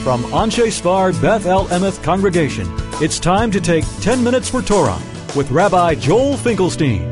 From Anshe Sfar Beth El Emeth Congregation, it's time to take 10 Minutes for Torah with Rabbi Joel Finkelstein.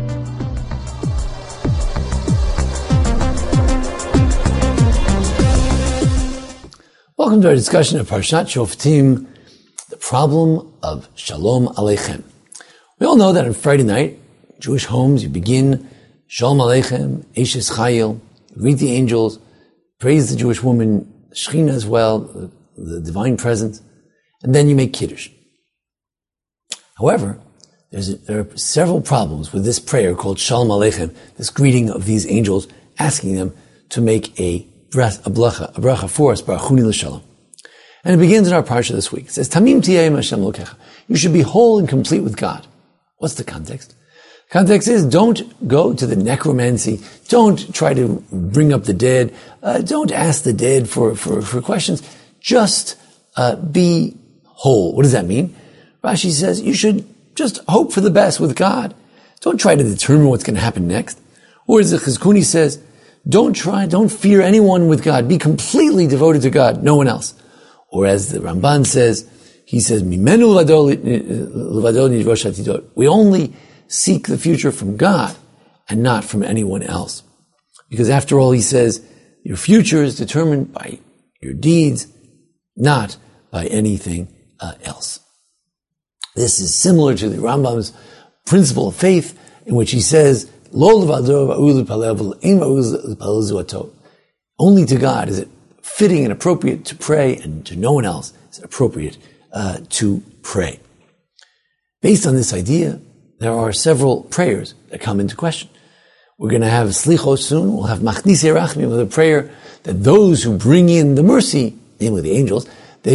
Welcome to our discussion of Parshat Shoftim, the problem of Shalom Aleichem. We all know that on Friday night, Jewish homes, you begin Shalom Aleichem, Eshes Chayil, greet the angels, praise the Jewish woman, Shechina as well, the divine presence, and then you make Kiddush. However, there are several problems with this prayer called Shalom Aleichem, this greeting of these angels, asking them to make a bracha for us, Barachuni l'Shalom. And it begins in our parsha this week. It says, Tamim tiyeh Hashem lokecha. You should be whole and complete with God. What's the context? The context is, don't go to the necromancy. Don't try to bring up the dead. Don't ask the dead for questions. Just be whole. What does that mean? Rashi says, you should just hope for the best with God. Don't try to determine what's going to happen next. Or as the Chizkuni says, don't fear anyone with God. Be completely devoted to God, no one else. Or as the Ramban says, he says, Mimenu levado nidrosh atidot. We only seek the future from God and not from anyone else. Because after all, he says, your future is determined by your deeds, not by anything else. This is similar to the Rambam's principle of faith, in which he says, only to God is it fitting and appropriate to pray, and to no one else is it appropriate to pray. Based on this idea, there are several prayers that come into question. We're going to have Slichos soon. We'll have Machnise Rachmim, with a prayer that those who bring in the mercy, namely the angels,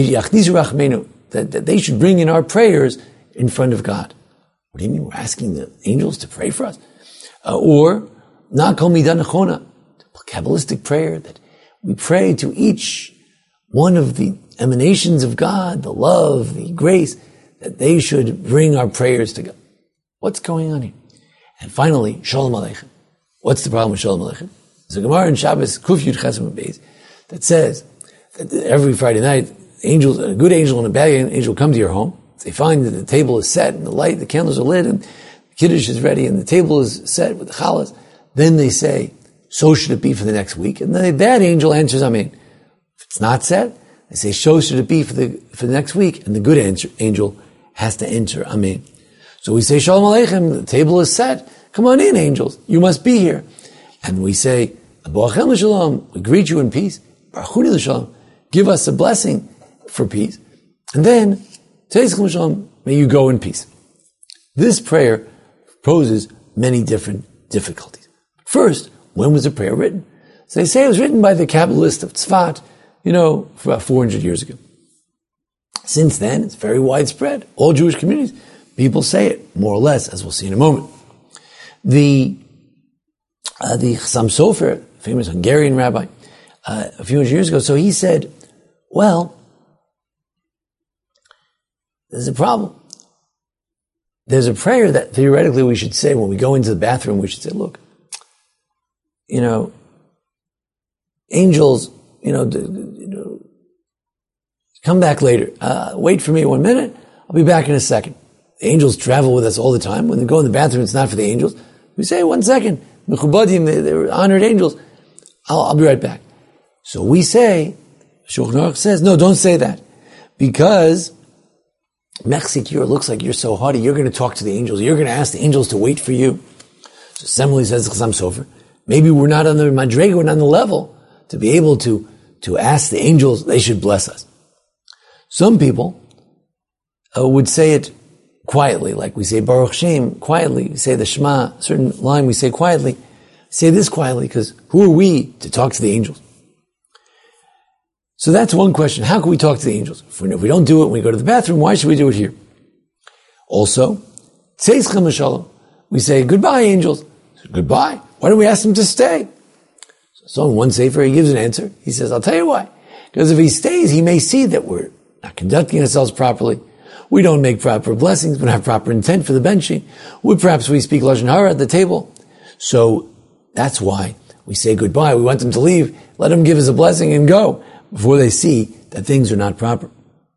that they should bring in our prayers in front of God. What do you mean? We're asking the angels to pray for us? Or Nakol Midah Nechona, the Kabbalistic prayer that we pray to each one of the emanations of God, the love, the grace, that they should bring our prayers to God. What's going on here? And finally, Shalom Aleichem. What's the problem with Shalom Aleichem? There's a Gemara in Shabbos, Kuf Yud Chesed Beis, that says that every Friday night, angels, a good angel and a bad angel come to your home. They find that the table is set and the candles are lit and the Kiddush is ready and the table is set with the challahs. Then they say, so should it be for the next week. And the bad angel answers, Amen. If it's not set, they say, so should it be for the next week. And the good angel has to enter, Amen. So we say, Shalom Aleichem, the table is set. Come on in, angels. You must be here. And we say, Boachem l'shalom, we greet you in peace. Barachuni l'shalom, give us a blessing for peace. And then, Teisach l'shalom, may you go in peace. This prayer poses many different difficulties. First, when was the prayer written? So they say it was written by the Kabbalist of Tzfat, for about 400 years ago. Since then, it's very widespread. All Jewish communities, people say it, more or less, as we'll see in a moment. The Chassam Sofer, famous Hungarian rabbi, a few hundred years ago, so he said, well, there's a problem. There's a prayer that theoretically we should say when we go into the bathroom. We should say, look, angels, come back later. Wait for me 1 minute. I'll be back in a second. The angels travel with us all the time. When they go in the bathroom, it's not for the angels. We say, 1 second. Mechubadim, they're honored angels. I'll be right back. So we say, Shulchan Aruch says, no, don't say that. Because Mechsikir looks like you're so haughty, you're going to talk to the angels. You're going to ask the angels to wait for you. So Semele says, Chassam Sofer, maybe we're not on the madrega, we're not on the level to be able to ask the angels, they should bless us. Some people would say it quietly, like we say Baruch Shem quietly, we say the Shema, certain line we say quietly. Say this quietly, because who are we to talk to the angels? So that's one question. How can we talk to the angels? If we don't do it when we go to the bathroom, why should we do it here? Also, Tzeichem Shalom. We say, goodbye, angels. Goodbye. Why don't we ask them to stay? So in one sefer, he gives an answer. He says, I'll tell you why. Because if he stays, he may see that we're not conducting ourselves properly. We don't make proper blessings. We don't have proper intent for the benching. Perhaps we speak Lashon Hara at the table. So that's why we say goodbye. We want them to leave. Let them give us a blessing and go before they see that things are not proper.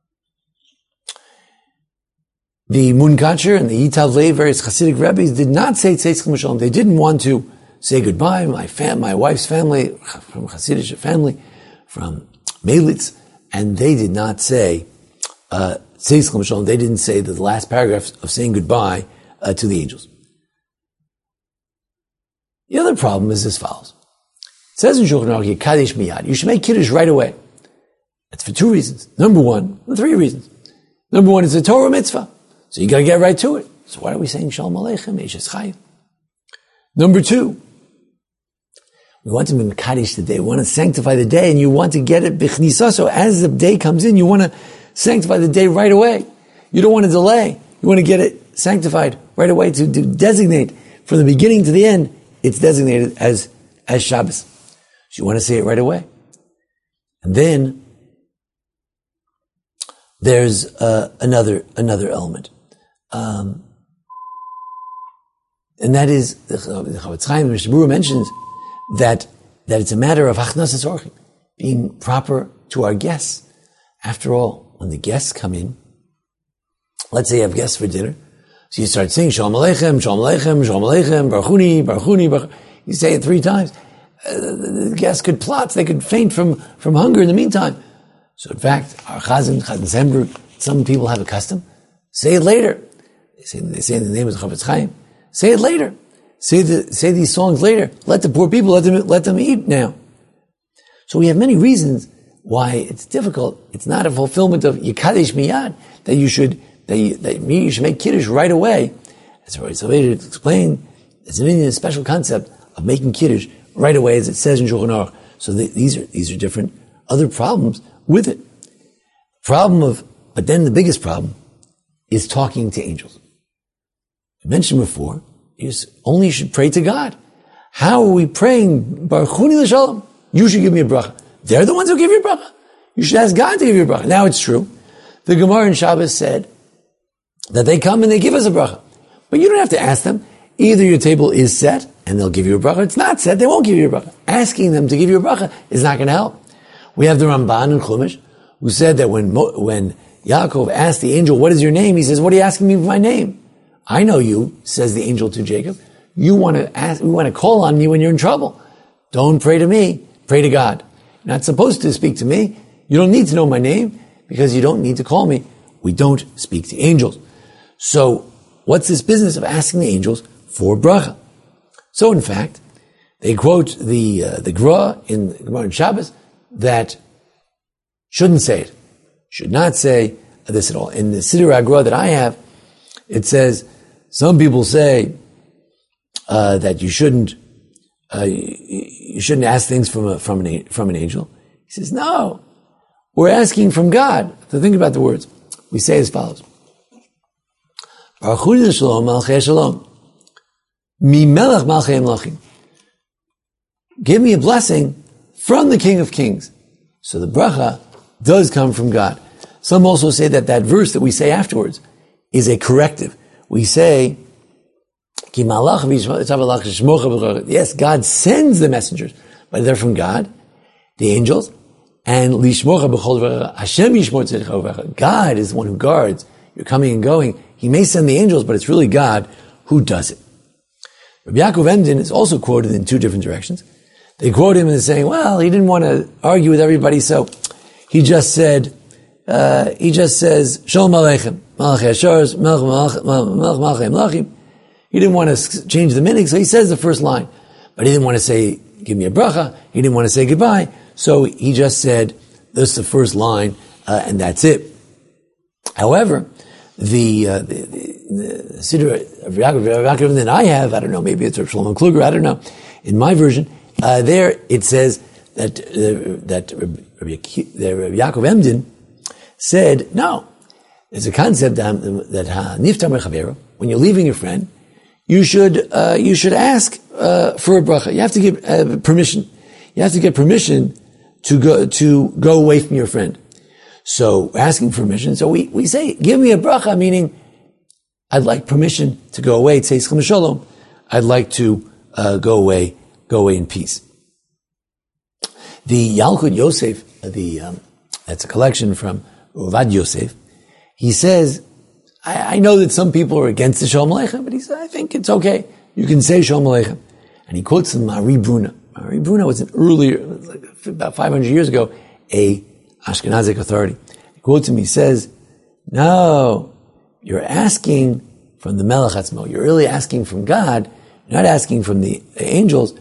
The Munkacher and the Yitavlei, various Hasidic rabbis, did not say Tzeitzchim Shalom. They didn't want to say goodbye. My wife's family, from Hasidic family, from Melitz, and they did not say Tzeitzchim Shalom. They didn't say the last paragraph of saying goodbye to the angels. The other problem is as follows. It says in Shulchan Aruch, Yikadesh miyad. You should make Kiddush right away. That's for two reasons. Three reasons. Number one, it's a Torah mitzvah. So you gotta get right to it. So why are we saying Shalom Aleichem, Eshes Chayim? Number two, we want to be Mekadesh the day. We want to sanctify the day, and you want to get it b'chnisa. So as the day comes in, you want to sanctify the day right away. You don't want to delay. You want to get it sanctified right away to designate from the beginning to the end. It's designated as Shabbos. So you want to say it right away. And then there's another element. And that is, the Chavetz Chaim, the Mishnah Berurah mentions that it's a matter of Hachnasas Orchim, being proper to our guests. After all, when the guests come in, let's say you have guests for dinner, so you start saying Shalom Aleichem, Shalom Aleichem, Shalom Aleichem, Baruchuni, Baruchuni, Baruchuni. You say it 3 times. The guests could plot, they could faint from hunger in the meantime. So in fact, our Chazan Semberg, some people have a custom. Say it later. They say in the name of the Chavetz Chaim. Say it later. Say these songs later. Let the poor people, let them eat now. So we have many reasons why it's difficult. It's not a fulfillment of Yikadesh miyad, that you should make Kiddush right away. As Rabbi Saavedra explained, it's an Indian special concept of making Kiddush right away, as it says in Shulchan Aruch. So these are different other problems with it. But then the biggest problem is talking to angels. I mentioned before, you only should pray to God. How are we praying? Baruchuni l'shalom. You should give me a bracha. They're the ones who give you a bracha. You should ask God to give you a bracha. Now it's true. The Gemara in Shabbos said that they come and they give us a bracha. But you don't have to ask them. Either your table is set and they'll give you a bracha. It's not set, they won't give you a bracha. Asking them to give you a bracha is not going to help. We have the Ramban in Chumash who said that when Yaakov asked the angel, what is your name? He says, what are you asking me for my name? I know you, says the angel to Jacob. We want to call on you when you're in trouble. Don't pray to me, pray to God. You're not supposed to speak to me. You don't need to know my name because you don't need to call me. We don't speak to angels. So what's this business of asking the angels for bracha? So in fact, they quote the Gra in Gemara in Shabbos that shouldn't say it. Should not say this at all. In the Siddur HaGra that I have, it says, some people say that you shouldn't ask things from an angel. He says, no, we're asking from God. So think about the words. We say as follows: Baruchuni l'shalom malchei shalom, mi melech malchei melachim. Give me a blessing from the King of Kings. So the bracha does come from God. Some also say that verse that we say afterwards is a corrective. We say, yes, God sends the messengers, but they're from God, the angels, and Hashem God is the one who guards your coming and going. He may send the angels, but it's really God who does it. Rabbi Yaakov Emden is also quoted in 2 different directions. They quote him as saying, well, he didn't want to argue with everybody, so he just says, Shalom Aleichem, Malachei Ashars, Malachei Melachim. He didn't want to change the meaning, so he says the first line. But he didn't want to say, give me a bracha. He didn't want to say goodbye. So he just said, this is the first line, and that's it. However, the Siddur of Yaakov that I have, I don't know, maybe it's Rav Shlomo Kluger, I don't know. In my version, there it says that Rabbi Yaakov Emden said, no, there's a concept that niftar mechavero, when you're leaving your friend, you should ask for a bracha. You have to give permission. You have to get permission to go away from your friend. So asking permission. So we say, give me a bracha, meaning I'd like permission to go away. Tzei Schem Shalom. I'd like to go away in peace. The Yalkut Yosef, the That's a collection from Uvad Yosef. He says, I know that some people are against the Shalom Aleichem, but he said, I think it's okay. You can say Shalom Aleichem. And he quotes the Mari Bruna. Mari Bruna was about 500 years ago, a Ashkenazic authority. He quotes him, he says, no, you're asking from the Melech Atzmo. You're really asking from God. You're not asking from the angels.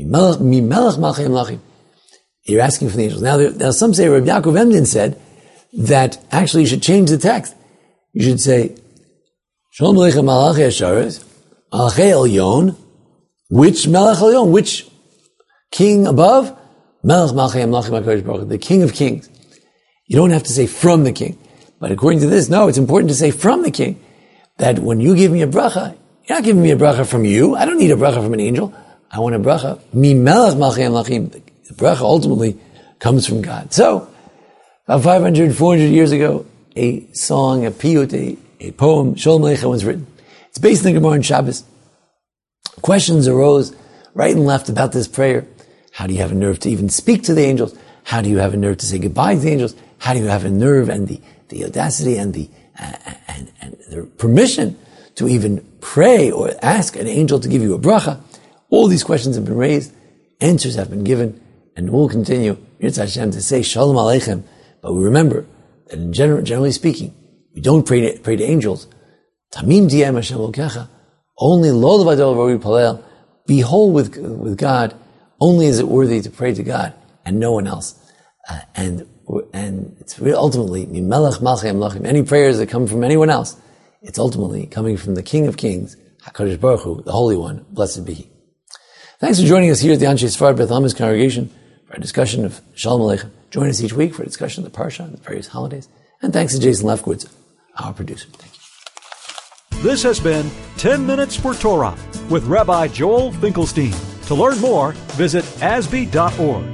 You're asking from the angels. Now some say Rabbi Yaakov Emden said that actually you should change the text. You should say, Shalom Aleichem Malachei Hasharis, Malachei Elyon, which Melech Elyon, which king above? Melech Malachei Amlachim HaKadosh Baruch Hu, the King of Kings. You don't have to say from the king. But according to this, no, it's important to say from the king. That when you give me a bracha, you're not giving me a bracha from you. I don't need a bracha from an angel. I want a bracha. Mi Melech Malachei Amlachim. The bracha ultimately comes from God. So, about 500, 400 years ago, a song, a piyut, a poem, Shalom Aleichem was written. It's based in the Gemara and Shabbos. Questions arose right and left about this prayer. How do you have a nerve to even speak to the angels? How do you have a nerve to say goodbye to the angels? How do you have a nerve and the audacity and the permission to even pray or ask an angel to give you a bracha? All these questions have been raised. Answers have been given. And we'll continue, Yirtzeh Hashem, to say Shalom Aleichem. But we remember that generally speaking, we don't pray to angels. Tamim Tiyem Hashem Elokecha. Only Lo Levado V'Ori Palel. Be whole with God. Only is it worthy to pray to God and no one else. And it's really ultimately Melech Malchei Amlachim. Any prayers that come from anyone else, it's ultimately coming from the King of Kings, HaKadosh Baruch Hu, the Holy One. Blessed be He. Thanks for joining us here at the Anshe Sfard Beth Amos congregation for a discussion of Shalom Aleichem. Join us each week for a discussion of the Parsha and the various holidays. And thanks to Jason Lefkowitz, our producer. Thank you. This has been 10 Minutes for Torah with Rabbi Joel Finkelstein. To learn more, visit asb.org.